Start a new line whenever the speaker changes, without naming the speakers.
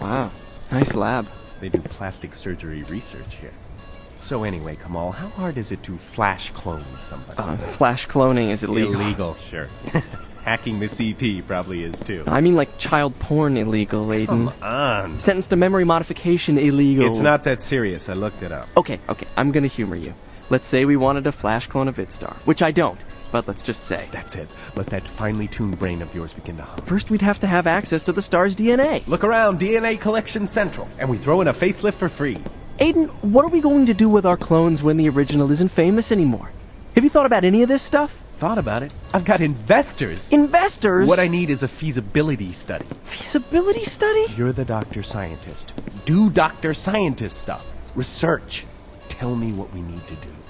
Wow, nice lab.
They do plastic surgery research here. So anyway, Kamal, how hard is it to flash clone somebody?
Flash cloning is illegal.
Illegal, sure. Hacking the CP probably is too.
I mean like child porn illegal, Aiden.
Come on.
Sentenced to memory modification illegal.
It's not that serious. I looked it up.
Okay, I'm gonna humor you. Let's say we wanted to flash clone a VidStar, which I don't, but let's just say.
That's it. Let that finely tuned brain of yours begin to hum.
First we'd have to have access to the star's DNA.
Look around, DNA Collection Central, and we throw in a facelift for free.
Aiden, what are we going to do with our clones when the original isn't famous anymore? Have you thought about any of this stuff?
Thought about it. I've got investors.
Investors?
What I need is a feasibility study.
Feasibility study?
You're the doctor scientist. Do doctor scientist stuff. Research. Tell me what we need to do.